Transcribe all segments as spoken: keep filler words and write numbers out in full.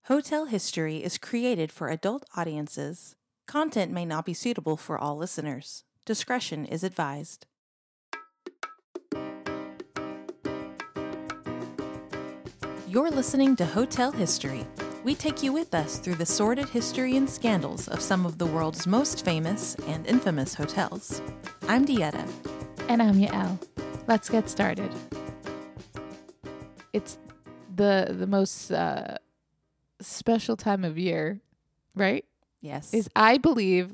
Hotel History is created for adult audiences. Content may not be suitable for all listeners. Discretion is advised. You're listening to Hotel History. We take you with us through the sordid history and scandals of some of the world's most famous and infamous hotels. I'm Dieta. And I'm Yael. Let's get started. It's the the most uh, special time of year, right? Yes. Is I believe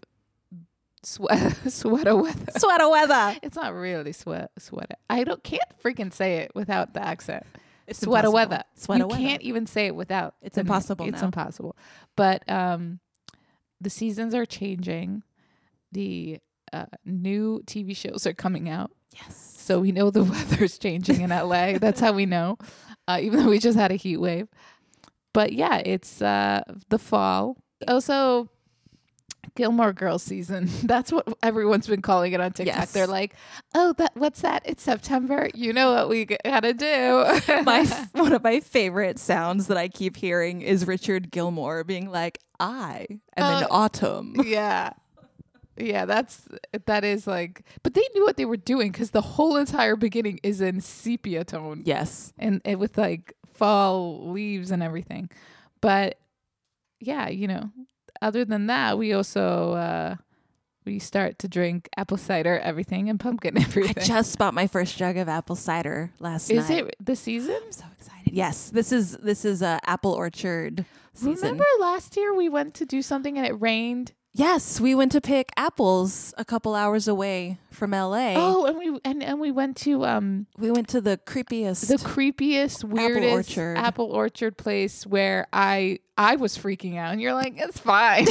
sweat sweater weather. Sweater weather. It's not really sweat sweater. I don't can't freaking say it without the accent. It's sweater impossible. weather. Sweater you weather. can't even say it without. It's the- impossible It's now. impossible. But um, the seasons are changing. The uh, new T V shows are coming out. Yes. So we know the weather's changing in L A. That's how we know, uh, even though we just had a heat wave. But yeah, it's uh, the fall. Also, Gilmore Girls season. That's what everyone's been calling it on TikTok. Yes. They're like, oh, that what's that? It's September. You know what we gotta do. my one of my favorite sounds that I keep hearing is Richard Gilmore being like, I am in Uh, autumn. Yeah. Yeah, that's that is like, but they knew what they were doing because the whole entire beginning is in sepia tone. Yes. and, and with like fall leaves and everything. But yeah, you know, other than that, we also uh we start to drink apple cider everything and pumpkin I everything. just bought my first jug of apple cider last Is night. it the season? I'm so excited. Yes, this is this is a apple orchard season. Remember last year we went to do something and it rained? Yes, we went to pick apples a couple hours away from L A. Oh, and we and, and we went to um We went to the creepiest. the creepiest, weirdest orchard. apple orchard place where I I was freaking out, and you're like, it's fine.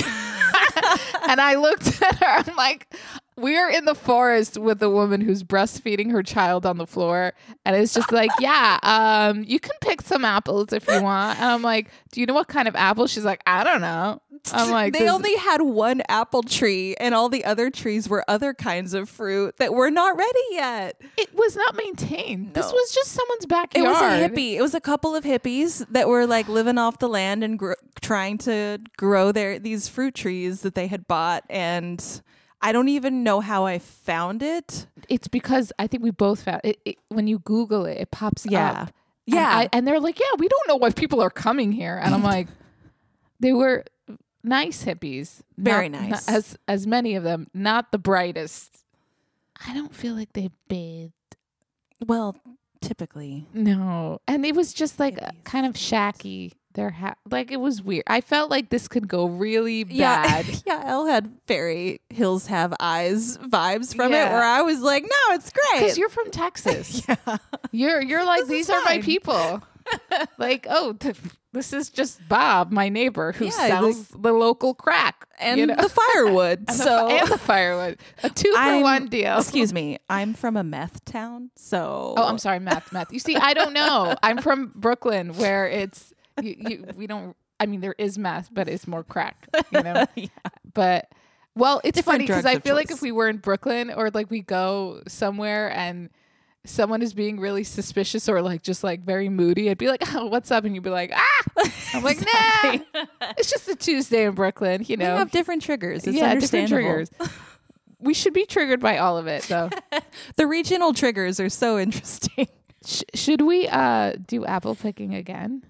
And I looked at her. I'm like, we're in the forest with a woman who's breastfeeding her child on the floor, and it's just like, yeah, um, you can pick some apples if you want. And I'm like, do you know what kind of apple? She's like, I don't know. I'm like, they this- only had one apple tree, and all the other trees were other kinds of fruit that were not ready yet. it was not maintained. This No. was just someone's It backyard. was a hippie. It was a couple of hippies that were like living off the land and gr- trying to grow their these fruit trees that they had bought. And I don't even know how I found it. It's because I think we both found it, it when you Google it, it pops Yeah. up. Yeah. And, I, and they're like, yeah, we don't know why people are coming here. And I'm like, they were nice hippies. Very Not- nice. not- as as many of them, not the brightest. I don't feel like they bathed. Well, typically. No. And it was just like Hippies. kind of shacky. Their ha- like it was weird. I felt like this could go really Yeah. bad. Yeah. Elle had very Hills Have Eyes vibes from it, Yeah. where I was like, no, it's Because great. you're from Texas. yeah. You're you're like, This is these are my fine. people. Like, oh, th- this is just Bob, my neighbor, who Yeah, sells the local crack And you know? the firewood. and, the, so fi- and the firewood. A two for I'm- one deal. Excuse me. I'm from a meth town. So Oh, I'm sorry, meth, meth. You see, I don't know. I'm from Brooklyn, where it's you, you, we don't. I mean, there is meth, but it's more crack. You know, Yeah. but well, it's Different funny because drugs I of feel like choice. if we were in Brooklyn or like we go somewhere and someone is being really suspicious or like just like very moody, I'd be like, oh, what's up? And you'd be like, ah. I'm like, nah, it's just a Tuesday in Brooklyn, you We know. have different triggers. It's yeah, different understandable. triggers. We should be triggered by all of it, though. The regional triggers are so interesting. Sh- should we uh do apple picking again?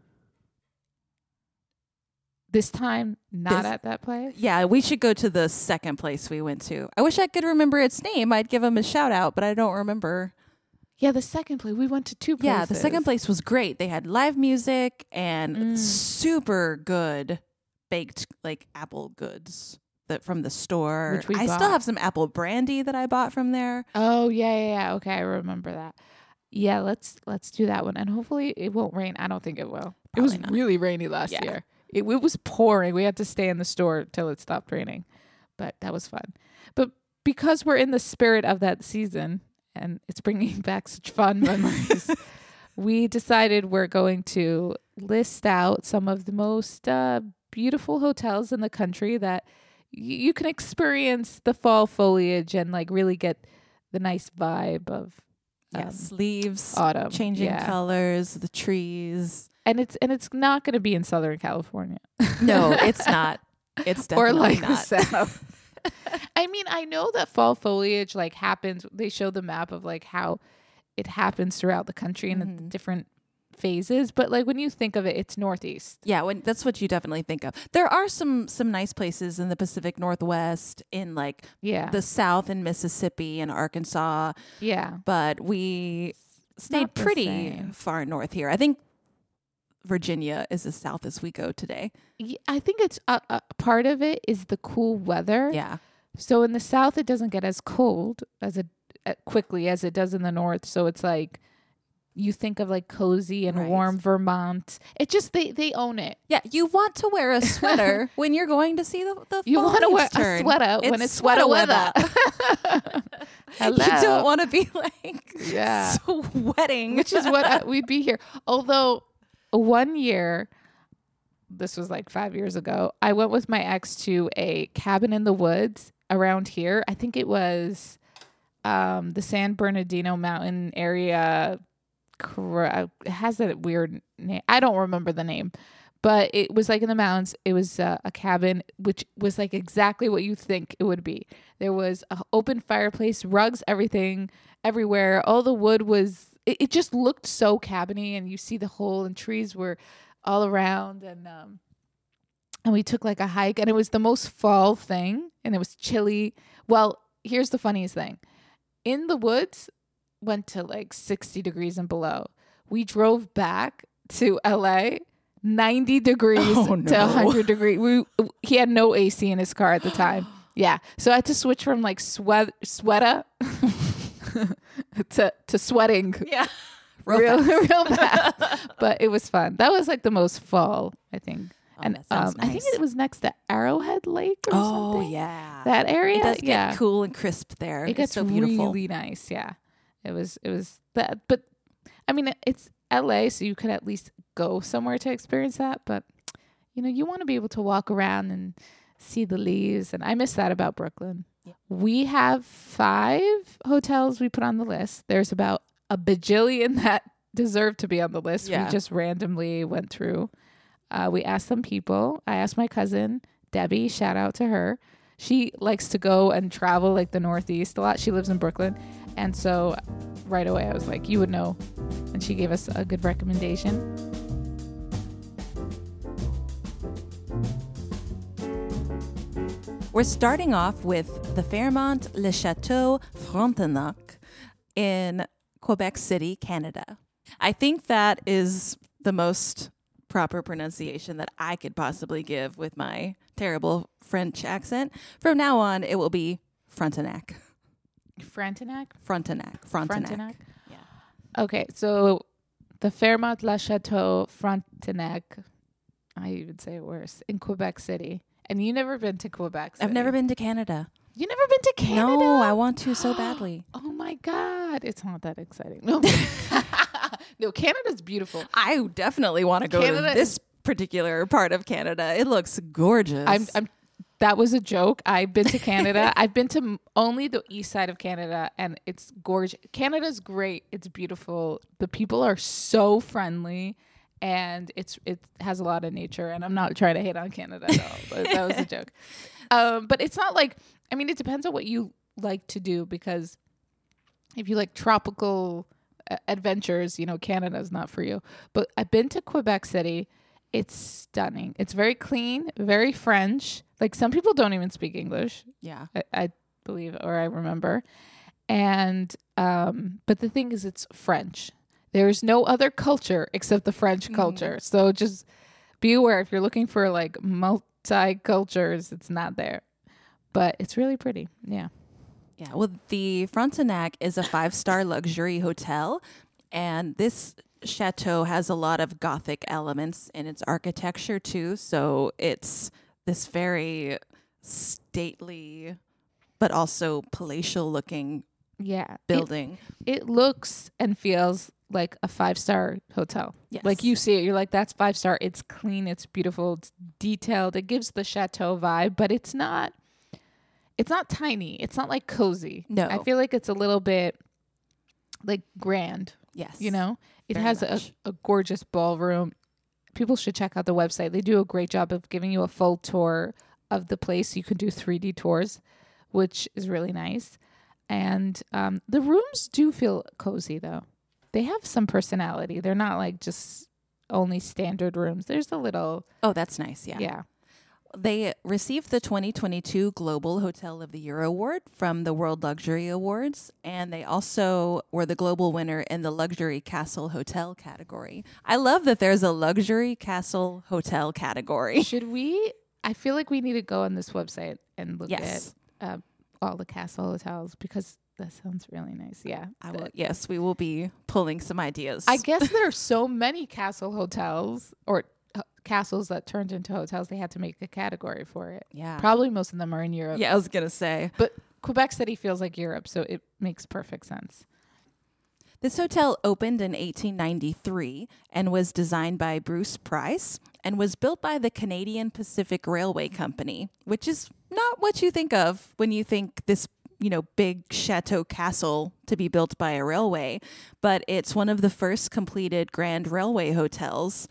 This time, not This- at that place. Yeah, we should go to the second place we went to. I wish I could remember its name. I'd give them a shout out, but I don't remember. Yeah, the second place. We went to two places. Yeah, the second place was great. They had live music and Mm. super good baked like apple goods that from the store. Which we I bought. still have some apple brandy that I bought from there. Oh yeah, yeah, yeah. Okay, I remember that. Yeah, let's let's do that one, and hopefully it won't rain. I don't think it will. It was Probably not. really rainy last Yeah. year. It, it was pouring. We had to stay in the store till it stopped raining, but that was fun. But because we're in the spirit of that season, and it's bringing back such fun memories, we decided we're going to list out some of the most uh, beautiful hotels in the country that y- you can experience the fall foliage and like really get the nice vibe of um, Yes, leaves autumn. changing Yeah. colors, the trees. and it's and it's not going to be in Southern California. No, it's not. It's definitely or like not. the South. I mean, I know that fall foliage like happens. They show the map of like how it happens throughout the country in Mhm. the different phases. But like when you think of it, it's Northeast. Yeah, when that's what you definitely think of. There are some some nice places in the Pacific Northwest, in like Yeah. the South in Mississippi and Arkansas, yeah. but we stayed not the pretty same. far north here. I think Virginia is as south as we go today. Y- I think it's a, a part of it is the cool weather. Yeah. So in the South, it doesn't get as cold as it uh, quickly as it does in the North. So it's like you think of like cozy and Right. warm Vermont. It just they they own it. Yeah, you want to wear a sweater when you're going to see the the You want to foliage wear turn. a sweater when it's sweater weather. Hello. You don't want to be like Yeah. sweating. Which is what I, we'd be here. Although one year, this was like five years ago, I went with my ex to a cabin in the woods around here. I think it was um, the San Bernardino Mountain area. Cra- It has a weird name. I don't remember the name, but it was like in the mountains. It was uh, a cabin, which was like exactly what you think it would be. There was an open fireplace, rugs, everything, everywhere. All the wood was, it, it just looked so cabiny, and you see the hole, and trees were all around. And, um, and we took like a hike, and it was the most fall thing, and it was chilly. Well, here's the funniest thing. In the woods, went to like sixty degrees and below. We drove back to L A, ninety degrees Oh, to no. one hundred degrees. We, he had no A C in his car at the time. Yeah. So I had to switch from like sweat, sweater to, to sweating. Yeah. Real, real bad. But it was fun. That was like the most fall, I think. Oh, and that sounds um, I think nice. it was next to Arrowhead Lake or Oh something. yeah. That area. It does get yeah. cool and crisp there. It It's gets so beautiful. really nice. Yeah. It was, it was that, but I mean, it's L A, so you could at least go somewhere to experience that. But, you know, you want to be able to walk around and see the leaves. And I miss that about Brooklyn. Yeah. We have five hotels we put on the list. There's about a bajillion that deserve to be on the list. Yeah. We just randomly went through. Uh, we asked some people. I asked my cousin, Debbie, shout out to her. She likes to go and travel like the Northeast a lot. She lives in Brooklyn. And so right away I was like, you would know. And she gave us a good recommendation. We're starting off with the Fairmont Le Chateau Frontenac in Quebec City, Canada. I think that is the most proper pronunciation that I could possibly give with my terrible French accent. From now on, it will be Frontenac. Frontenac? Frontenac. Frontenac. Frontenac? Yeah. Okay, so the Fairmont Le Chateau Frontenac, I even say it worse, in Quebec City. And you never been to Quebec City. I've never been to Canada. You never been to Canada? No, I want to so badly. Oh my God. It's not that exciting. No, no, Canada's beautiful. I definitely want to go Canada to this particular part of Canada. It looks gorgeous. I'm, I'm, that was a joke. I've been to Canada. I've been to m- only the east side of Canada, and it's gorgeous. Canada's great. It's beautiful. The people are so friendly, and it's it has a lot of nature. And I'm not trying to hate on Canada at all, but that was a joke. Um, but it's not like, I mean, it depends on what you like to do, because if you like tropical uh, adventures, you know, Canada's not for you. But I've been to Quebec City. It's stunning. It's very clean, very French. Like, some people don't even speak English, yeah. I, I believe, or I remember. And, um, but the thing is, it's French. There's no other culture except the French culture. Mm. So just be aware, if you're looking for like multi-cultures, it's not there. But it's really pretty. Yeah. Yeah. Well, the Frontenac is a five-star luxury hotel, and this chateau has a lot of Gothic elements in its architecture too. So it's this very stately, but also palatial-looking Yeah. It, building. it looks and feels like a five-star hotel. Yes. Like, you see it, you're like, that's five-star. It's clean. It's beautiful. It's detailed. It gives the chateau vibe, but it's not, it's not tiny. It's not like cozy. No. I feel like it's a little bit like grand, Yes. you know? It Very has a, much. a gorgeous ballroom. people should check out the website. They do a great job of giving you a full tour of the place. You can do three D tours, which is really nice. And um, the rooms do feel cozy, though. They have some personality. They're not like just only standard rooms. There's a little... Oh, that's nice. Yeah. Yeah. They received the twenty twenty-two Global Hotel of the Year Award from the World Luxury Awards, and they also were the global winner in the Luxury Castle Hotel category. I love that there's a Luxury Castle Hotel category. Should we... I feel like we need to go on this website and look Yes. at uh, all the castle hotels because that sounds really nice. Yeah. I will, yes, we will be pulling some ideas. I guess there are so many castle hotels or uh, castles that turned into hotels. They had to make a category for it. yeah. Probably most of them are in Europe. Yeah, I was going to say. But Quebec City feels like Europe, so it makes perfect sense. This hotel opened in eighteen ninety-three and was designed by Bruce Price and was built by the Canadian Pacific Railway Company, which is not what you think of when you think this, you know, big chateau castle to be built by a railway. But it's one of the first completed Grand Railway hotels,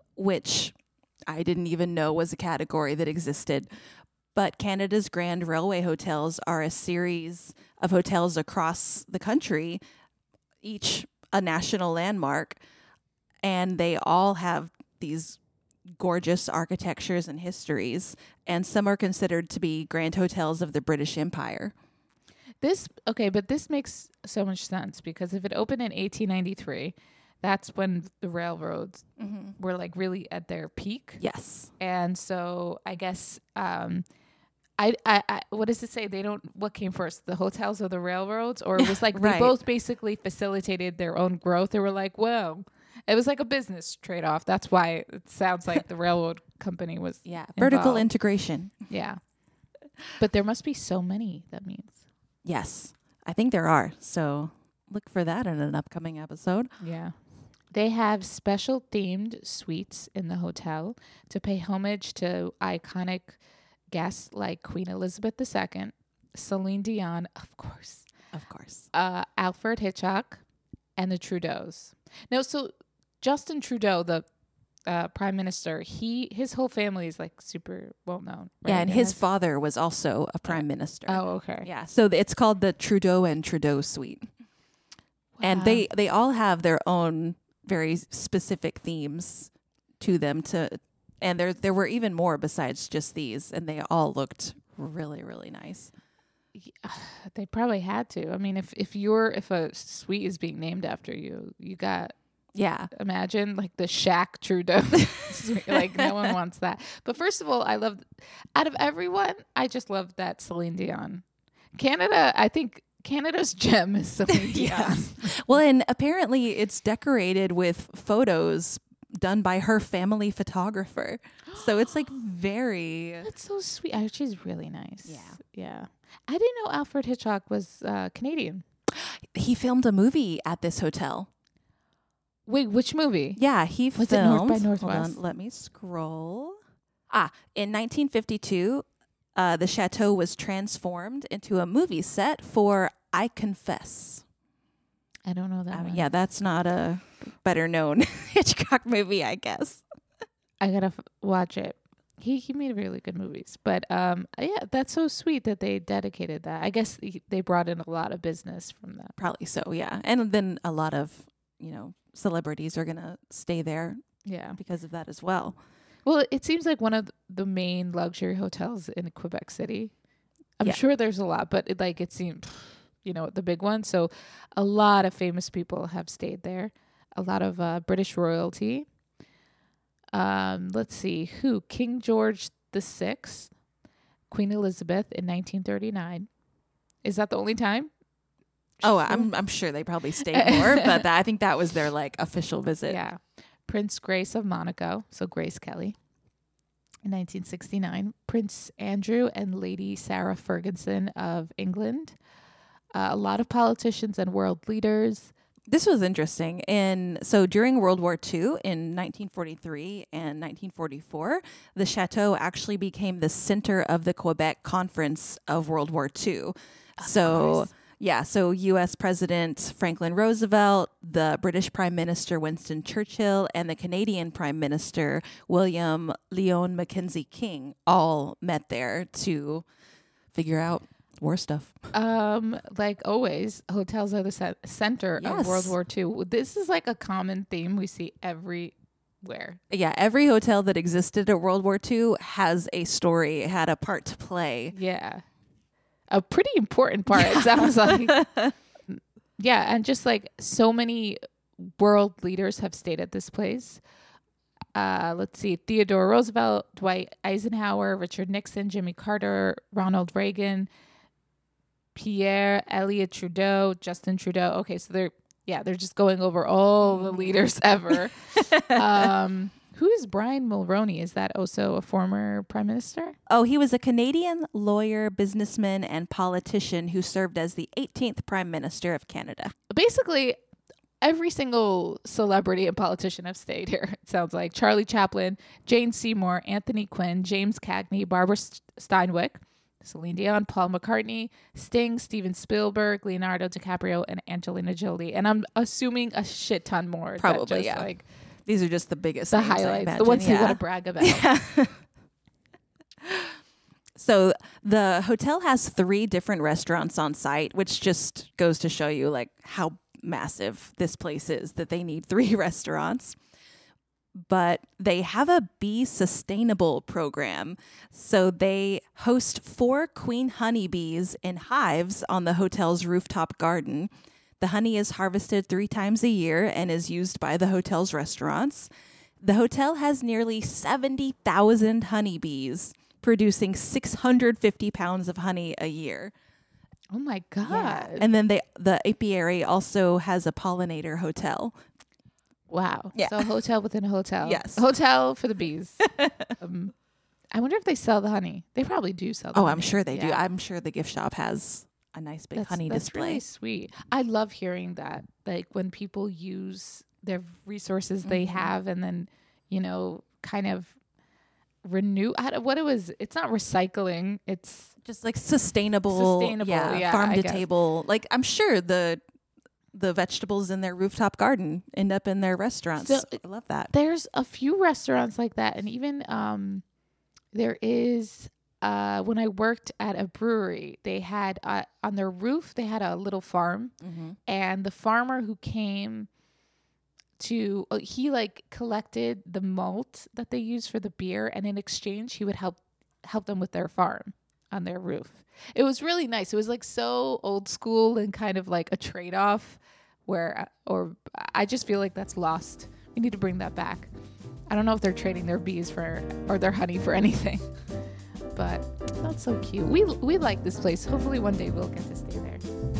which I didn't even know was a category that existed. But Canada's Grand Railway hotels are a series of hotels across the country, each a national landmark, and they all have these gorgeous architectures and histories, and some are considered to be grand hotels of the British Empire. This okay, but this makes so much sense because if it opened in eighteen ninety-three, that's when the railroads Mm-hmm. were like really at their peak. Yes. And so I guess um I, I, I what does it say? They don't what came first, the hotels or the railroads? Or it was like Right. they both basically facilitated their own growth. They were like, well, it was like a business trade off. That's why it sounds like the railroad company was Yeah. Vertical involved. integration. Yeah. But there must be so many, that means. Yes. I think there are. So look for that in an upcoming episode. Yeah. They have special themed suites in the hotel to pay homage to iconic guests like Queen Elizabeth the Second, Celine Dion, of course, Of course. uh, Alfred Hitchcock, and the Trudeaus. Now, so Justin Trudeau, the uh, prime minister, he his whole family is like super well known. Right? Yeah, and It his has- father was also a prime minister. Oh, okay. Yeah, so th- it's called the Trudeau and Trudeau suite. And Wow. they they all have their own very specific themes to them to and there there were even more besides just these, and they all looked really really nice. They probably had to. I mean, if if you're if a suite is being named after you, you got Yeah. imagine like the Shaq Trudeau. suite. Like no one wants that. But first of all, I love out of everyone, I just love that Celine Dion. Canada, I think Canada's gem is Celine Dion. Yes. Well, and apparently it's decorated with photos done by her family photographer. So it's like very That's so sweet. Oh, she's really nice. Yeah. Yeah. I didn't know Alfred Hitchcock was uh, Canadian. he filmed a movie at this hotel. Wait, which movie? Yeah, he Was it filmed. North by Hold Northwest? on, let me scroll. Ah, in nineteen fifty-two, uh, the chateau was transformed into a movie set for I Confess. I don't know that I mean, one. yeah, that's not a better known Hitchcock movie, I guess. I gotta f- watch it. He he made really good movies, but um yeah, that's so sweet that they dedicated that. I guess he, they brought in a lot of business from that. Probably so, yeah. And then a lot of, you know, celebrities are going to stay there Yeah. because of that as well. Well, it seems like one of the main luxury hotels in Quebec City. I'm Yeah. sure there's a lot, but it, like it seemed, you know, the big one. So a lot of famous people have stayed there. A lot of uh, British royalty. Um, let's see who King George the Sixth, Queen Elizabeth in nineteen thirty-nine. Is that the only time? Oh, I'm I'm sure they probably stayed more, but that, I think that was their like official visit. Yeah. Prince Grace of Monaco, so Grace Kelly, in nineteen sixty-nine. Prince Andrew and Lady Sarah Ferguson of England. Uh, a lot of politicians and world leaders. This was interesting. In so during World War Two in nineteen forty-three and nineteen forty-four, the chateau actually became the center of the Quebec Conference of World War Two. So course. Yeah, so U S. President Franklin Roosevelt, the British Prime Minister Winston Churchill, and the Canadian Prime Minister William Lyon Mackenzie King all met there to figure out war stuff. Um, like always, hotels are the ce- center Yes. of World War Two. This is like a common theme we see everywhere. Yeah, every hotel that existed at World War Two has a story, had a part to play. Yeah. A pretty important part, it sounds like. Yeah, and just like so many world leaders have stayed at this place. Uh, let's see, Theodore Roosevelt, Dwight Eisenhower, Richard Nixon, Jimmy Carter, Ronald Reagan, Pierre Elliott Trudeau, Justin Trudeau. Okay, so they're, yeah, they're just going over all the leaders ever. um, who is Brian Mulroney? Is that also a former prime minister? Oh, he was a Canadian lawyer, businessman, and politician who served as the eighteenth Prime Minister of Canada. Basically, every single celebrity and politician have stayed here. It sounds like Charlie Chaplin, Jane Seymour, Anthony Quinn, James Cagney, Barbara St- Steinway, Celine Dion, Paul McCartney, Sting, Steven Spielberg, Leonardo DiCaprio, and Angelina Jolie. And I'm assuming a shit ton more. that Probably, just, yeah. Like These are just the biggest the names, I highlights, imagine. the ones yeah. they want to brag about. Yeah. So the hotel has three different restaurants on site, which just goes to show you like how massive this place is that they need three restaurants. But they have a bee sustainable program. So they host four queen honeybees in hives on the hotel's rooftop garden. The honey is harvested three times a year and is used by the hotel's restaurants. The hotel has nearly seventy thousand honeybees, producing six hundred fifty pounds of honey a year. Oh my God. Yeah. And then they, the apiary also has a pollinator hotel. Wow. Yeah. So a hotel within a hotel. Yes. Hotel for the bees. um, I wonder if they sell the honey. They probably do sell the Oh, honey. I'm sure they do. Yeah. I'm sure the gift shop has a nice big That's, honey that's display. really sweet. I love hearing that. Like when people use their resources they Mhm. have and then, you know, kind of renew I don't- what it was. It's not recycling. It's Just like sustainable, Sustainable, yeah, farm I to guess. table. Like I'm sure the the vegetables in their rooftop garden end up in their restaurants. So- I love that. there's a few restaurants like that, and even um, there is. Uh, when I worked at a brewery, they had uh, on their roof they had a little farm, Mm-hmm. and the farmer who came to uh, he like collected the malt that they use for the beer, and in exchange he would help help them with their farm on their roof. It was really nice. It was like so old school and kind of like a trade-off where or I just feel like that's lost. We need to bring that back. I don't know if they're trading their bees for or their honey for anything. But that's so cute. We we like this place. Hopefully one day we'll get to stay there.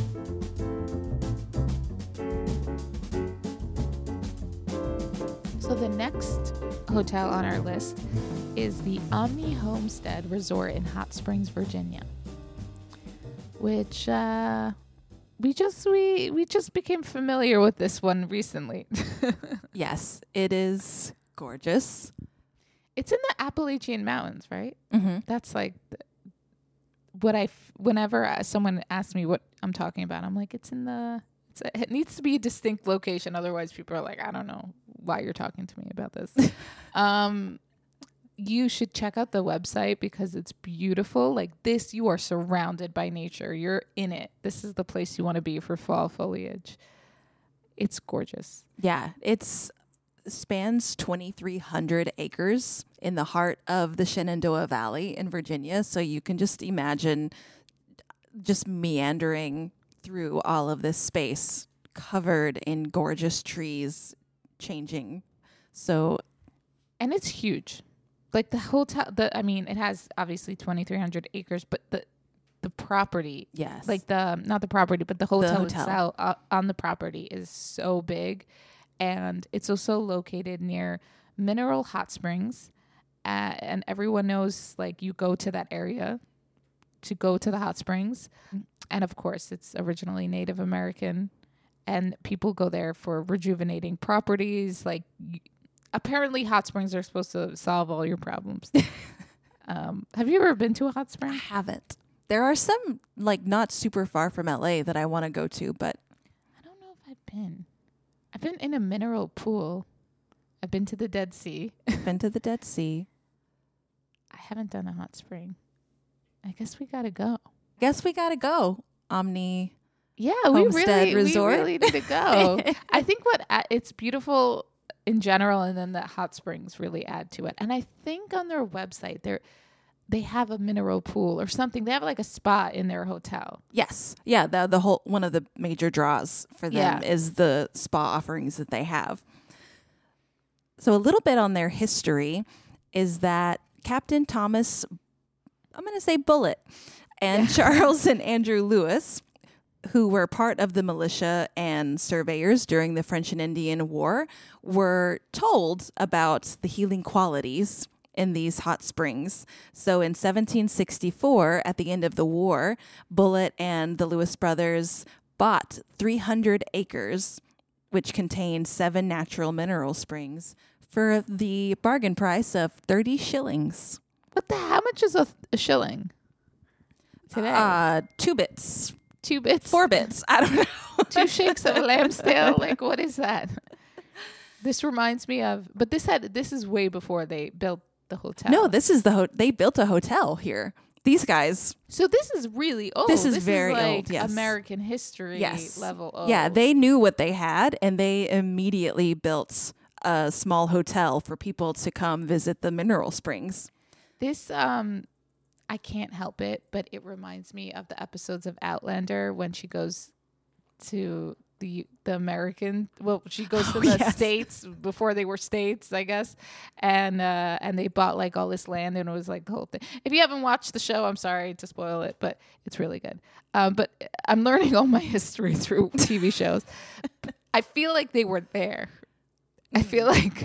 So the next hotel on our list is the Omni Homestead Resort in Hot Springs, Virginia, which uh, we just we we just became familiar with this one recently. Yes, it is gorgeous. It's in the Appalachian Mountains, right? Mm-hmm. That's like th- what I f- whenever uh, someone asks me what I'm talking about, I'm like, it's in the it's a, it needs to be a distinct location, otherwise people are like, I don't know why you're talking to me about this. um you should check out the website because it's beautiful. Like this, you are surrounded by nature. You're in it. This is the place you want to be for fall foliage. It's gorgeous. Yeah, it's spans twenty-three hundred acres in the heart of the Shenandoah Valley in Virginia. So you can just imagine just meandering through all of this space covered in gorgeous trees changing. So, And it's huge. Like the hotel, the I mean, it has obviously twenty-three hundred acres, but the the property, yes. like the not the property, but the hotel, hotel. itself uh, on the property is so big, and it's also located near Mineral Hot Springs, uh, and everyone knows like you go to that area to go to the hot springs, and of course it's originally Native American, and people go there for rejuvenating properties. Like y- apparently, hot springs are supposed to solve all your problems. um, have you ever been to a hot I spring? haven't. There are some like not super far from L A that I want to go to, but I don't know if I've been. I've been in a mineral pool. I've been to the Dead Sea. been to the Dead Sea. I haven't done a hot spring. I guess we gotta go. Guess we gotta go. Omni. Yeah, we Homestead really, Resort. we really need to go. I think what uh, it's beautiful in general, and then the hot springs really add to it. And I think on their website, they're they have a mineral pool or something. They have like a spa in their hotel. Yes. Yeah, the the whole one of the major draws for them Yeah. is the spa offerings that they have. So a little bit on their history is that Captain Thomas, I'm going to say Bullitt, and Charles and Andrew Lewis, who were part of the militia and surveyors during the French and Indian War, were told about the healing qualities in these hot springs. So in seventeen sixty-four, at the end of the war, Bullitt and the Lewis brothers bought three hundred acres, which contained seven natural mineral springs, for the bargain price of thirty shillings. What the? How much is a, a shilling today? Uh, two bits. Two bits, Four bits. I don't know. two shakes of a lamb's tail. Like, what is that? This reminds me of, but this had this is way before they built the hotel. No, this is the ho- they built a hotel here. These guys. So this is really old. This is very like old, yes. American history Yes. level old. Yeah, they knew what they had, and they immediately built a small hotel for people to come visit the mineral springs. This um I can't help it, but it reminds me of the episodes of Outlander when she goes to the the American well she goes to Oh, the yes. states before they were states, I guess, and uh and they bought like all this land, and it was like the whole thing. If you haven't watched the show, I'm sorry to spoil it, but it's really good. Um but I'm learning all my history through T V shows. I feel like they were there. I feel like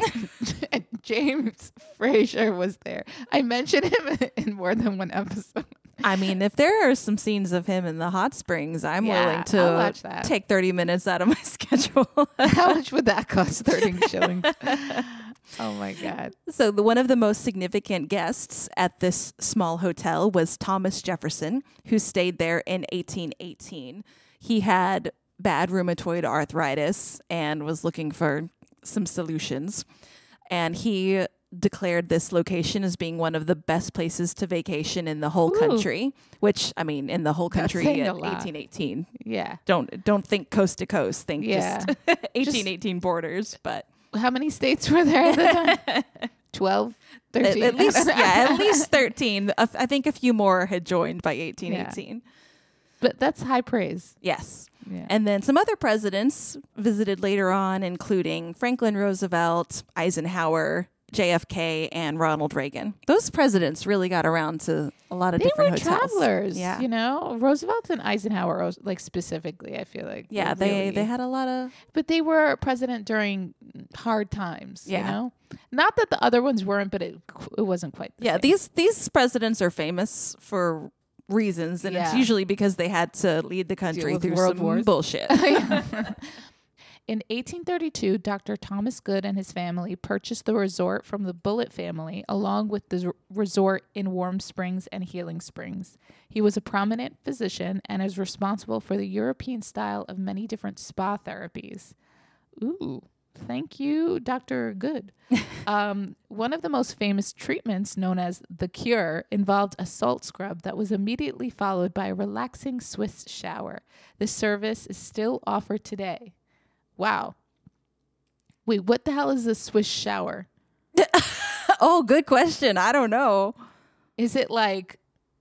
James Fraser was there. I mentioned him in more than one episode. I mean, if there are some scenes of him in the hot springs, I'm Yeah, willing I'll to watch that. take thirty minutes out of my schedule. How much would that cost? thirty shillings. Oh my God. So the one of the most significant guests at this small hotel was Thomas Jefferson, who stayed there in eighteen eighteen. He had bad rheumatoid arthritis and was looking for some solutions. And he declared this location as being one of the best places to vacation in the whole Ooh. country, which I mean, in the whole That's country saying in a lot. eighteen eighteen. Yeah. Don't don't think coast to coast. Think Yeah. just eighteen eighteen borders, but How many states were there at the time? twelve, at, thirteen at least yeah, at least thirteen. A f- I think a few more had joined by eighteen eighteen. But that's high praise. Yes. Yeah. And then some other presidents visited later on, including Franklin Roosevelt, Eisenhower, J F K, and Ronald Reagan. Those presidents really got around to a lot of They different were hotels. travelers, Yeah. you know. Roosevelt and Eisenhower, like specifically, I feel like. Yeah, were they, really- they had a lot of... But they were president during hard times, Yeah. you know? Not that the other ones weren't, but it it wasn't quite the Yeah, same. these these presidents are famous for reasons, and it's Yeah. usually because they had to lead the country with through world some wars. bullshit. In eighteen thirty-two, Doctor Thomas Good and his family purchased the resort from the Bullitt family, along with the r- resort in Warm Springs and Healing Springs. He was a prominent physician and is responsible for the European style of many different spa therapies. Ooh, thank you, Doctor Good. um, one of the most famous treatments, known as the Cure, involved a salt scrub that was immediately followed by a relaxing Swiss shower. This service is still offered today. Wow. Wait, what the hell is a Swiss shower? Oh, good question. I don't know. Is it like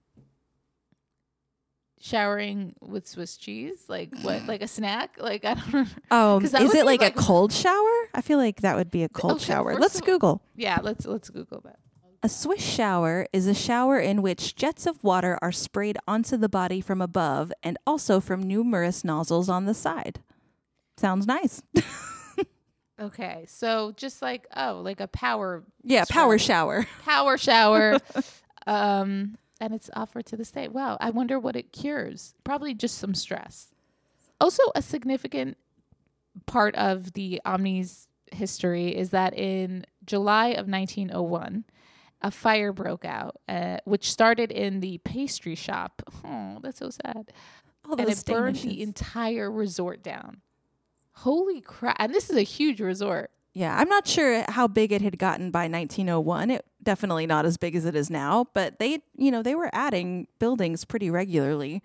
showering with Swiss cheese? Like what? Like a snack? Like I don't know. Um, 'Cause that is would it be like, like- a cold shower? I feel like that would be a cold Okay, shower. first Let's of all- Google. Yeah, let's let's Google that. A Swiss shower is a shower in which jets of water are sprayed onto the body from above and also from numerous nozzles on the side. Sounds nice. Okay, so just like oh, like a power Yeah, scrub. power shower. power shower, um, and it's offered to the state. Wow, I wonder what it cures. Probably just some stress. Also, a significant part of the Omni's history is that in July of nineteen oh one, a fire broke out, uh, which started in the pastry shop. Oh, that's so sad. All And those it burned Danishes. the entire resort down. Holy crap. And this is a huge resort. Yeah, I'm not sure how big it had gotten by nineteen oh one. It definitely not as big as it is now, but they, you know, they were adding buildings pretty regularly.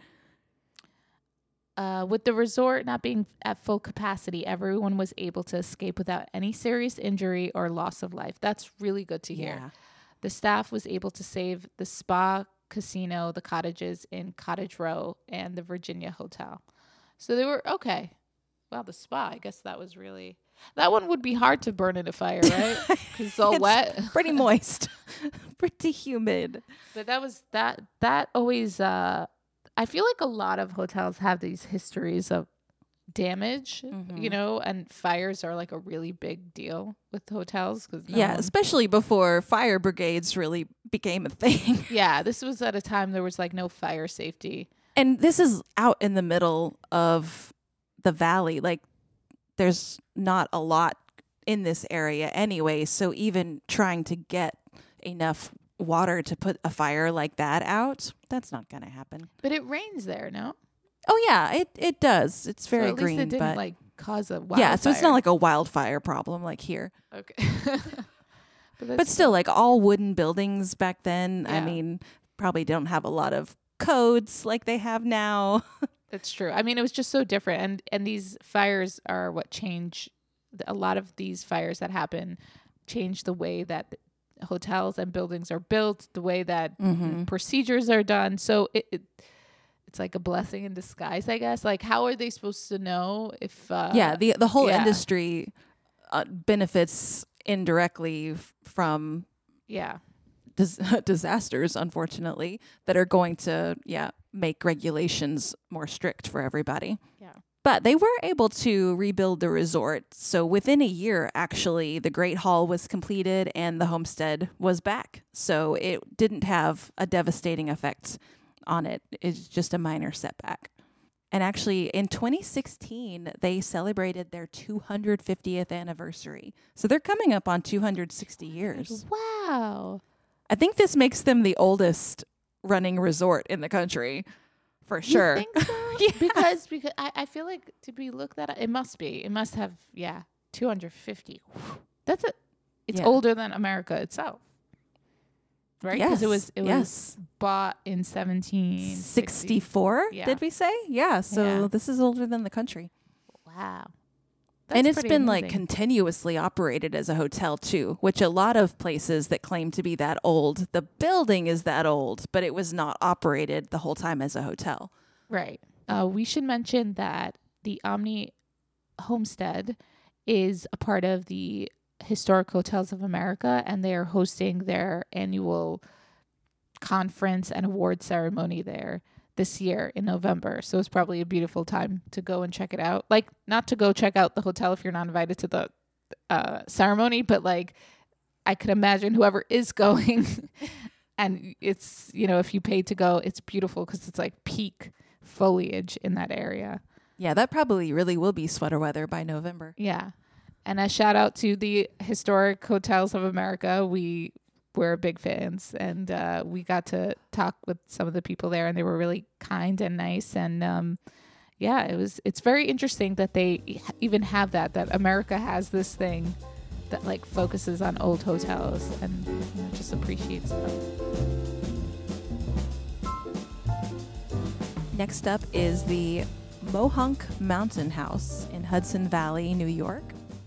Uh, with the resort not being at full capacity, everyone was able to escape without any serious injury or loss of life. That's really good to hear. Yeah. The staff was able to save the spa, casino, the cottages in Cottage Row, and the Virginia Hotel. So they were okay. Wow, the spa, I guess that was really... That one would be hard to burn in a fire, right? Because it's all It's wet. Pretty moist. Pretty humid. But that was that that always uh I feel like a lot of hotels have these histories of damage, Mhm. you know, and fires are like a really big deal with hotels cuz Yeah, especially before fire brigades really became a thing. yeah, this was at a time there was like no fire safety. And this is out in the middle of the valley. Like, there's not a lot in this area anyway. So even trying to get enough water to put a fire like that out, that's not going to happen. But it rains there, no? Oh, yeah, it, it does. It's very so at green. least it didn't but like cause a wildfire. yeah, so it's not like a wildfire problem like here. okay. but, But that's still, like all wooden buildings back then, I Yeah. mean, probably don't have a lot of codes like they have now. That's true. I mean, it was just so different, and and these fires are what change. A lot of these fires that happen change the way that hotels and buildings are built, the way that Mm-hmm. procedures are done. So it, it it's like a blessing in disguise, I guess. Like, how are they supposed to know if? Uh, yeah, the the whole yeah. industry uh, benefits indirectly f- from yeah, dis- disasters, unfortunately, that are going to yeah make regulations more strict for everybody. yeah. But they were able to rebuild the resort. So within a year, actually, the Great Hall was completed and the homestead was back. So it didn't have a devastating effect on it. It's just a minor setback. And actually, in twenty sixteen, they celebrated their two hundred fiftieth anniversary. So they're coming up on two hundred sixty years. Wow. I think this makes them the oldest running resort in the country, for sure. You think so? Yeah. Because because I, I feel like to be looked at, it must be. It must have yeah, two hundred fifty. That's a. It's Yeah. older than America itself, right? Because Yes. it was it yes. was bought in seventeen sixty. sixty-four, Yeah. did we say? Yeah, so Yeah. this is older than the country. Wow. and That's it's pretty been like amazing. continuously operated as a hotel too, which a lot of places that claim to be that old, the building is that old, but it was not operated the whole time as a hotel. Right. Uh, we should mention that the Omni Homestead is a part of the Historic Hotels of America, and they are hosting their annual conference and award ceremony there this year in November. So it's probably a beautiful time to go and check it out. Like, not to go check out the hotel if you're not invited to the uh, ceremony, but like, I could imagine whoever is going and it's, you know, if you paid to go, it's beautiful because it's like peak foliage in that area. Yeah, that probably really will be sweater weather by November. Yeah. And a shout out to the Historic Hotels of America. We were big fans, and uh, we got to talk with some of the people there, and they were really kind and nice. And um, yeah, it was. It's very interesting that they even have that. That America has this thing that like focuses on old hotels and, you know, just appreciates them. Next up is the Mohonk Mountain House in Hudson Valley, New York.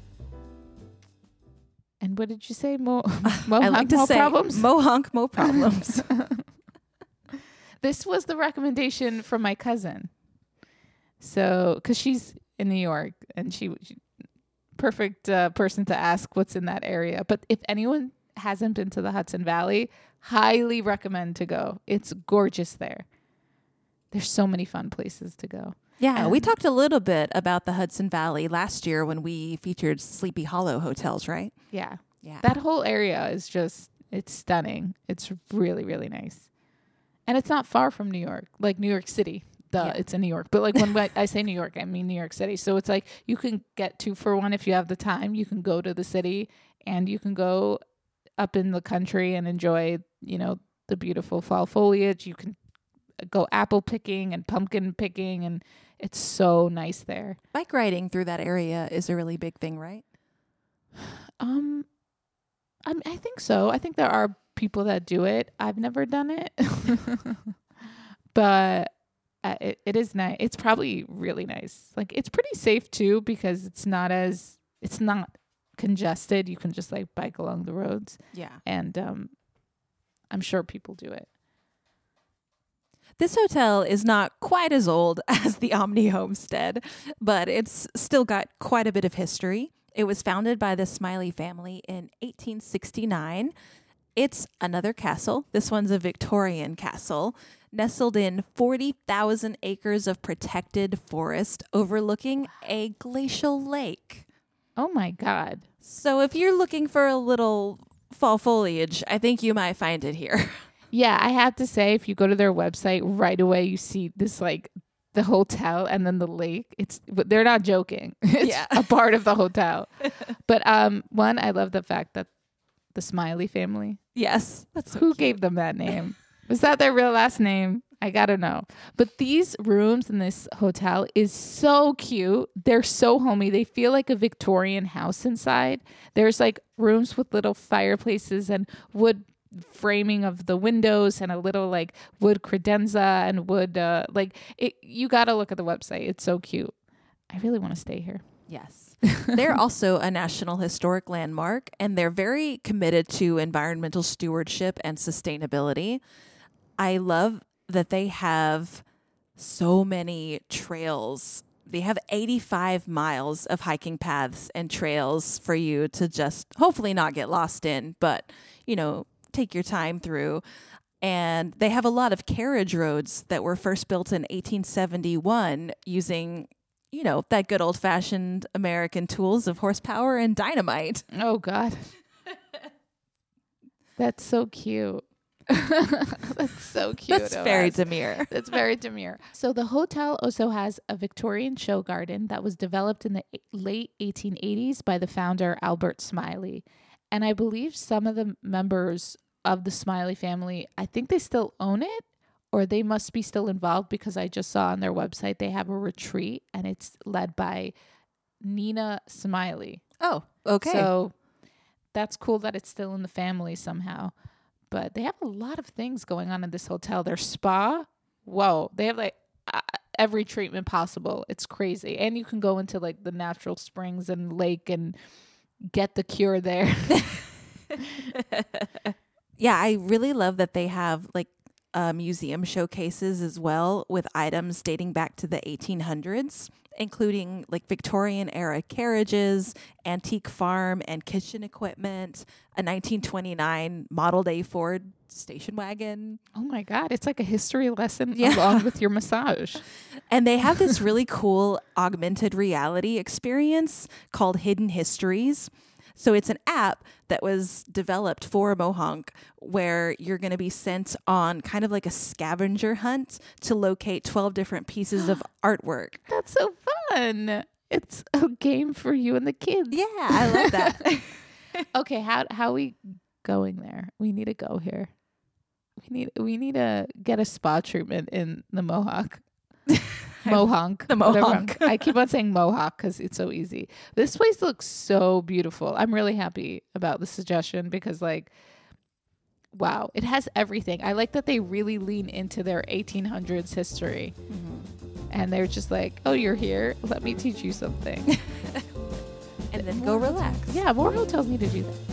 And what did you say? Mo, I like to mo say problems. Mohonk, mo problems. This was the recommendation from my cousin. So, because she's in New York, and she, she perfect uh, person to ask what's in that area. But if anyone hasn't been to the Hudson Valley, highly recommend to go. It's gorgeous there. There's so many fun places to go. Yeah, we And- talked a little bit about the Hudson Valley last year when we featured Sleepy Hollow hotels, right? Yeah. Yeah. That whole area is just, it's stunning. It's really, really nice. And it's not far from New York, like New York City. Duh, Yeah. it's in New York. But like when I say New York, I mean New York City. So it's like you can get two for one if you have the time. You can go to the city and you can go up in the country and enjoy, you know, the beautiful fall foliage. You can go apple picking and pumpkin picking, and it's so nice there. Bike riding through that area is a really big thing, right? Um, I I think so. I think there are people that do it. I've never done it, but uh, it it is nice. It's probably really nice. Like it's pretty safe too because it's not as it's not congested. You can just like bike along the roads. Yeah, and um, I'm sure people do it. This hotel is not quite as old as the Omni Homestead, but it's still got quite a bit of history. It was founded by the Smiley family in eighteen sixty-nine. It's another castle. This one's a Victorian castle, nestled in forty thousand acres of protected forest overlooking a glacial lake. Oh my God. So if you're looking for a little fall foliage, I think you might find it here. Yeah, I have to say, if you go to their website right away, you see this like the hotel and then the lake. It's they're not joking. It's Yeah. a part of the hotel. But um, one, I love the fact that the Smiley family. Yes. That's so Who cute. gave them that name? Was that their real last name? I gotta know. But these rooms in this hotel is so cute. They're so homey. They feel like a Victorian house inside. There's like rooms with little fireplaces and wood framing of the windows and a little like wood credenza and wood uh like it. You gotta look at the website. It's so cute. I really want to stay here. Yes. They're also a National Historic Landmark, and they're very committed to environmental stewardship and sustainability. I love that they have so many trails. They have eighty-five miles of hiking paths and trails for you to just hopefully not get lost in, but, you know, take your time through. And they have a lot of carriage roads that were first built in eighteen seventy-one using, you know, that good old fashioned American tools of horsepower and dynamite. Oh God. That's so cute. That's so cute. That's very Oaz. demure. That's very demure. So the hotel also has a Victorian show garden that was developed in the a- late eighteen eighties by the founder Albert Smiley. And I believe some of the members of the Smiley family, I think they still own it, or they must be still involved because I just saw on their website they have a retreat and it's led by Nina Smiley. Oh, okay. So that's cool that it's still in the family somehow. But they have a lot of things going on in this hotel. Their spa, whoa, they have like uh, every treatment possible. It's crazy. And you can go into like the natural springs and lake and get the cure there. Yeah, I really love that they have like uh, museum showcases as well with items dating back to the eighteen hundreds, including like Victorian era carriages, antique farm and kitchen equipment, a nineteen twenty-nine Model A Ford station wagon. Oh my God. It's like a history lesson Yeah. along with your massage. And they have this really cool augmented reality experience called Hidden Histories. So it's an app that was developed for Mohonk where you're going to be sent on kind of like a scavenger hunt to locate twelve different pieces of artwork. That's so fun. It's a game for you and the kids. Yeah, I love that. Okay, how how are we going there? We need to go here. We need we need to get a spa treatment in the Mohawk. Mohonk. The whatever. Mohonk. I keep on saying Mohawk because it's so easy. This place looks so beautiful. I'm really happy about the suggestion because, like, wow, it has everything. I like that they really lean into their eighteen hundreds history. Mm-hmm. And they're just like, oh, you're here? Let me teach you something. And then go relax. Yeah, more hotels need to do that.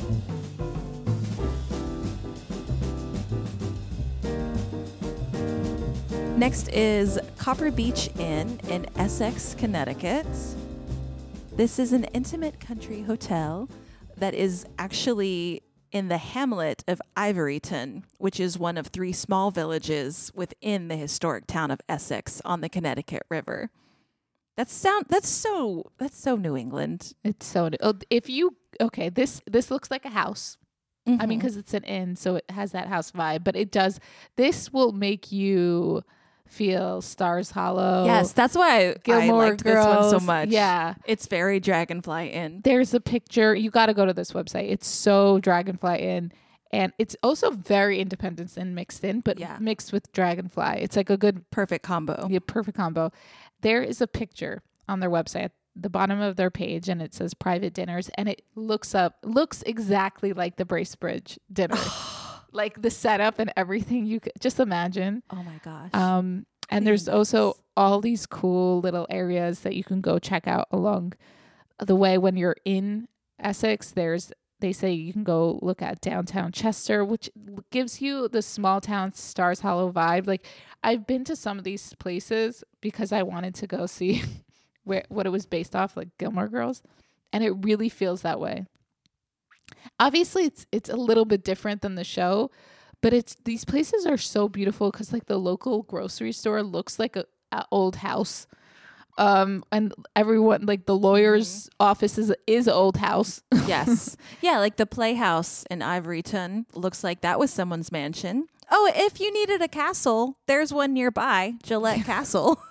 Next is Copper Beech Inn in Essex, Connecticut. This is an intimate country hotel that is actually in the hamlet of Ivoryton, which is one of three small villages within the historic town of Essex on the Connecticut River. That's sound that's so that's so New England. It's so. Oh, if you okay, this this looks like a house. Mm-hmm. I mean, because it's an inn, so it has that house vibe. But it does. This will make you feel, Stars Hollow. Yes, that's why I, Gilmore I liked this one so Girls. much. Yeah. It's very Dragonfly Inn. There's a picture. You got to go to this website. It's so Dragonfly Inn. And it's also very Independence Inn mixed in, but Yeah. mixed with Dragonfly. It's like a good, Perfect combo. yeah, perfect combo. There is a picture on their website at the bottom of their page, and it says private dinners, and it looks up, looks exactly like the Bracebridge dinner. Like the setup and everything. You could just imagine. Oh my gosh. Um, and Please. there's also all these cool little areas that you can go check out along the way when you're in Essex. There's, they say you can go look at downtown Chester, which gives you the small town Stars Hollow vibe. Like I've been to some of these places because I wanted to go see where what it was based off, like Gilmore Girls, and it really feels that way. Obviously, it's it's a little bit different than the show, but it's these places are so beautiful because like the local grocery store looks like a, a old house. Um, and everyone, like the lawyer's mm-hmm. office is, is an old house. Yes. Yeah, like the Playhouse in Ivoryton looks like that was someone's mansion. Oh, if you needed a castle, there's one nearby, Gillette Castle.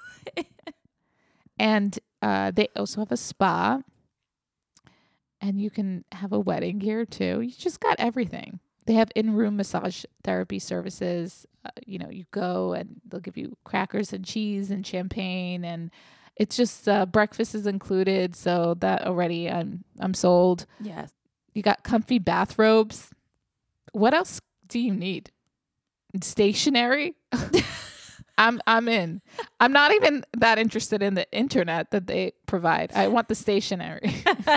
And uh, they also have a spa. And you can have a wedding here too. You just got everything. They have in-room massage therapy services. Uh, you know, you go and they'll give you crackers and cheese and champagne, and it's just uh, breakfast is included. So that already I'm I'm sold. Yes. You got comfy bathrobes. What else do you need? Stationery. I'm I'm in. I'm not even that interested in the internet that they provide. I want the stationery.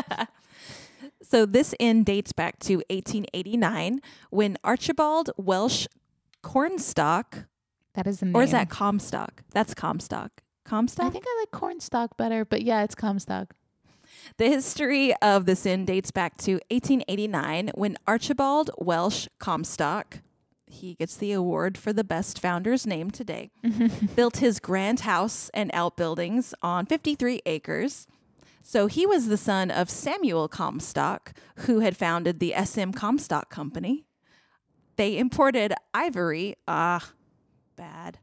So this inn dates back to eighteen eighty-nine when Archibald Welsh Cornstalk, That is a name. or is that Comstock? That's Comstock. Comstock? I think I like Cornstalk better, but yeah, it's Comstock. The history of this inn dates back to eighteen eighty-nine when Archibald Welsh Comstock, he gets the award for the best founder's name today, built his grand house and outbuildings on fifty-three acres. So he was the son of Samuel Comstock, who had founded the S M Comstock Company. They imported ivory. Ah, bad.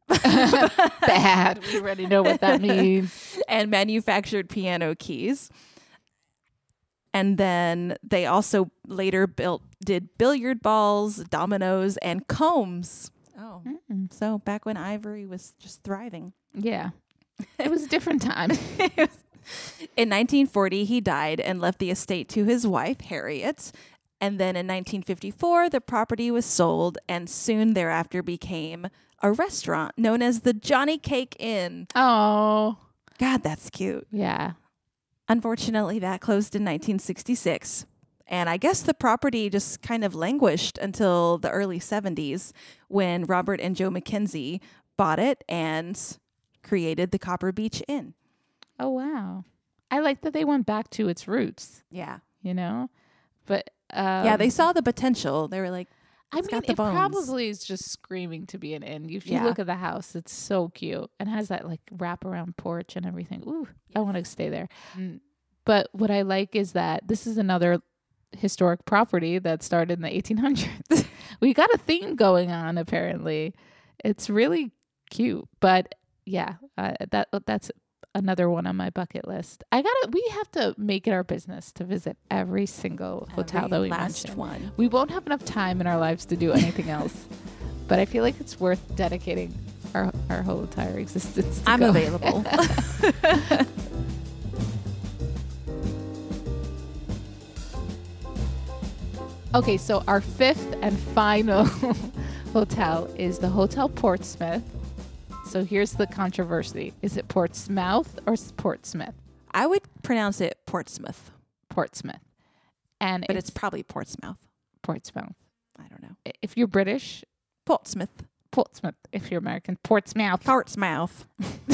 Bad. We already know what that means. And manufactured piano keys. And then they also later built, did billiard balls, dominoes, and combs. Oh, mm. So back when ivory was just thriving. Yeah. It was a different time. In nineteen forty, he died and left the estate to his wife, Harriet. And then in nineteen fifty-four, the property was sold and soon thereafter became a restaurant known as the Johnny Cake Inn. Oh. God, that's cute. Yeah. Unfortunately, that closed in nineteen sixty-six. And I guess the property just kind of languished until the early seventies when Robert and Joe McKenzie bought it and created the Copper Beech Inn. Oh, wow. I like that they went back to its roots. Yeah. You know? But um, yeah, they saw the potential. They were like, I mean, got the it bones. Probably is just screaming to be an inn. If you Yeah. look at the house, it's so cute and has that like wraparound porch and everything. Ooh, I want to stay there. Mm. But what I like is that this is another historic property that started in the eighteen hundreds. We got a theme going on, apparently. It's really cute. But yeah, uh, that that's another one on my bucket list. I gotta. We have to make it our business to visit every single hotel Every that we last mention. one. We won't have enough time in our lives to do anything else, but I feel like it's worth dedicating our our whole entire existence to I'm go. available. Okay, so our fifth and final hotel is the Hotel Portsmouth. So here's the controversy. Is it Portsmouth or Portsmouth? I would pronounce it Portsmouth, Portsmouth. And but it's, it's probably Portsmouth. Portsmouth. I don't know. If you're British, Portsmouth. Portsmouth. If you're American, Portsmouth. Portsmouth.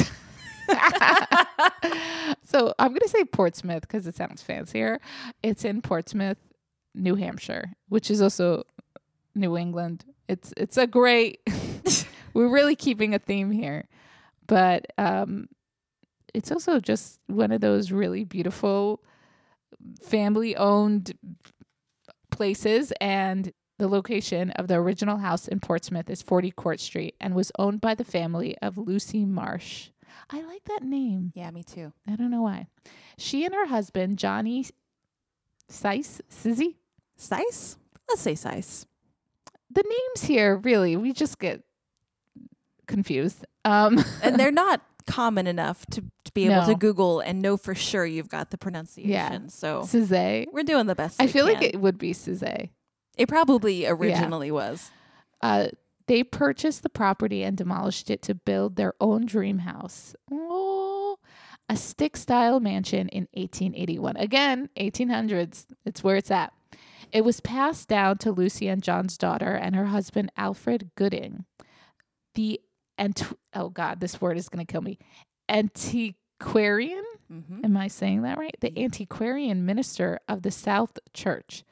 So I'm going to say Portsmouth because it sounds fancier. It's in Portsmouth, New Hampshire, which is also New England. It's it's a great... We're really keeping a theme here. But um, it's also just one of those really beautiful family-owned places. And The location of the original house in Portsmouth is forty Court Street and was owned by the family of Lucy Marsh. I like that name. Yeah, me too. I don't know why. She and her husband, Johnny Sice, Sizzy? Sice? Let's say Sice. The names here, really, we just get confused. Um, and they're not common enough to, to be able No. to Google and know for sure you've got the pronunciation. Yeah. So Sizzy. we're doing the best I we feel can. like it would be Sizzy. It probably originally was. Uh, they purchased the property and demolished it to build their own dream house. Oh, a stick-style mansion in eighteen eighty-one. Again, eighteen hundreds. It's where it's at. It was passed down to Lucy and John's daughter and her husband, Alfred Gooding. The, ant- oh God, this word is going to kill me. Antiquarian? Mm-hmm. Am I saying that right? The antiquarian minister of the South Church.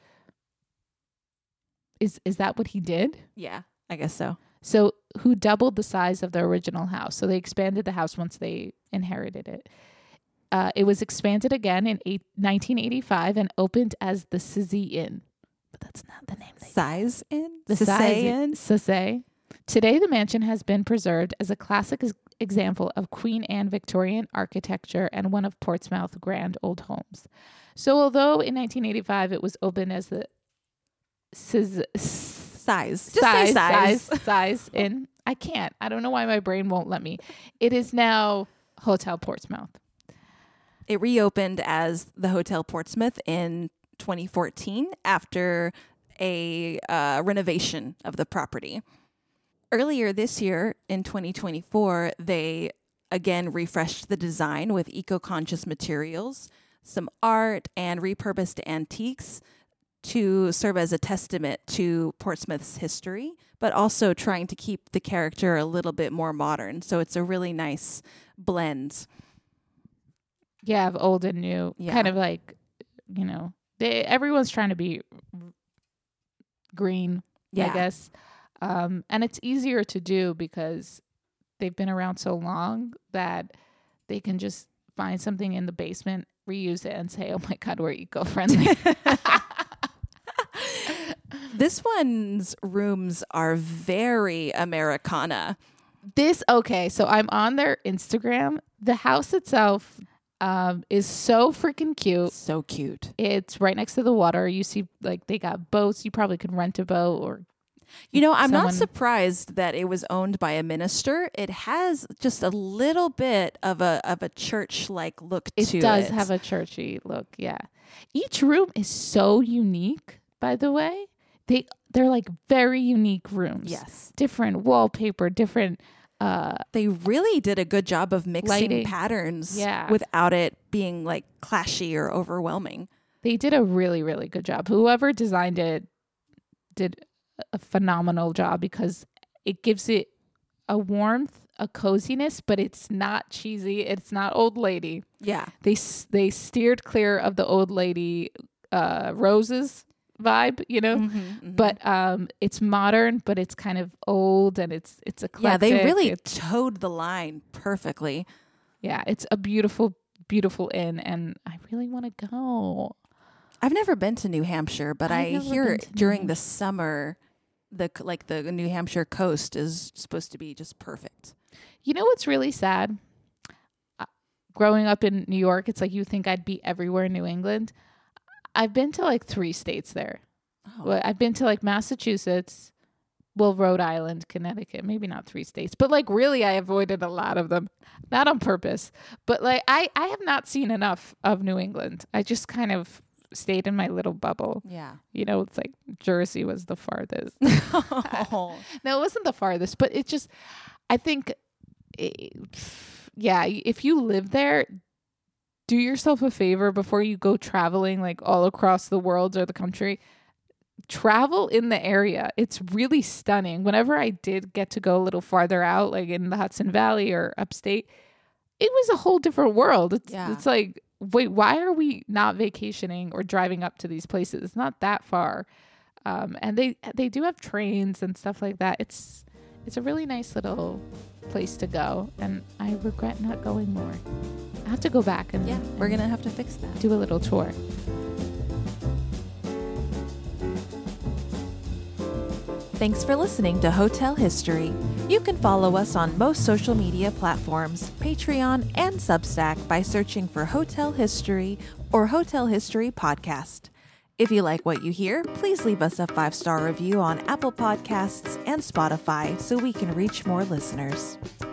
Is is that what he did? Yeah, I guess so. So who doubled the size of the original house. So they expanded the house once they inherited it. Uh, it was expanded again in eight, nineteen eighty-five and opened as the Sizzy Inn. But that's not the name. They Size in? the Sisay Inn? Sisay. Today, the mansion has been preserved as a classic ex- example of Queen Anne Victorian architecture and one of Portsmouth's grand old homes. So although in nineteen eighty-five it was opened as the Siz- Size. Just size, say size. size, size in. I can't. I don't know why my brain won't let me. It is now Hotel Portsmouth. It reopened as the Hotel Portsmouth in twenty fourteen after a uh, renovation of the property. Earlier this year, in twenty twenty-four, they again refreshed the design with eco-conscious materials, some art, and repurposed antiques to serve as a testament to Portsmouth's history, but also trying to keep the character a little bit more modern. So it's a really nice blend. Yeah, of old and new. Yeah. Kind of like, you know, they everyone's trying to be green, Yeah. I guess. Um, and it's easier to do because they've been around so long that they can just find something in the basement, reuse it, and say, oh my God, we're eco-friendly. This one's rooms are very Americana. This, okay, so I'm on their Instagram. The house itself um, is so freaking cute. So cute. It's right next to the water. You see, like, they got boats. You probably could rent a boat or You know, I'm someone- not surprised that it was owned by a minister. It has just a little bit of a of a church-like look It to it. does have a churchy look, yeah. Each room is so unique, by the way. They they're like very unique rooms. Yes. Different wallpaper, different uh They really did a good job of mixing Lighting. patterns Yeah. without it being like clashy or overwhelming. they did a really, really good job. Whoever designed it did a phenomenal job because it gives it a warmth, a coziness, but it's not cheesy. It's not old lady. Yeah. They s- they steered clear of the old lady uh roses vibe, you know. Mm-hmm, But um, it's modern, but it's kind of old, and it's it's eclectic. yeah, they really It's, towed the line perfectly. yeah, it's a beautiful, beautiful inn, and I really want to go. I've never been to New Hampshire, but I've I never hear been to New during the Hampshire. summer, the c- like the New Hampshire coast is supposed to be just perfect. You know what's really sad? Uh, growing up in New York, it's like you think I'd be everywhere in New England. I've been to like three states there. Oh. Well, I've been to like Massachusetts, well, Rhode Island, Connecticut, maybe not three states, but like really I avoided a lot of them, not on purpose, but like I, I have not seen enough of New England. I just kind of stayed in my little bubble. Yeah. You know, it's like Jersey was the farthest. Oh. No, it wasn't the farthest, but it just, I think, it, yeah, if you live there, do yourself a favor before you go traveling like all across the world or the country. Travel in the area. It's really stunning. Whenever I did get to go a little farther out, like in the Hudson Valley or upstate, it was a whole different world. It's, Yeah. it's like, wait, why are we not vacationing or driving up to these places? It's not that far. Um, and they they do have trains and stuff like that. It's it's a really nice little place to go, and I regret not going more. I have to go back and Yeah, we're and gonna have to fix that. do a little tour. Thanks for listening to Hotel History. You can follow us on most social media platforms, Patreon, and Substack by searching for Hotel History or Hotel History Podcast. If you like what you hear, please leave us a five-star review on Apple Podcasts and Spotify so we can reach more listeners.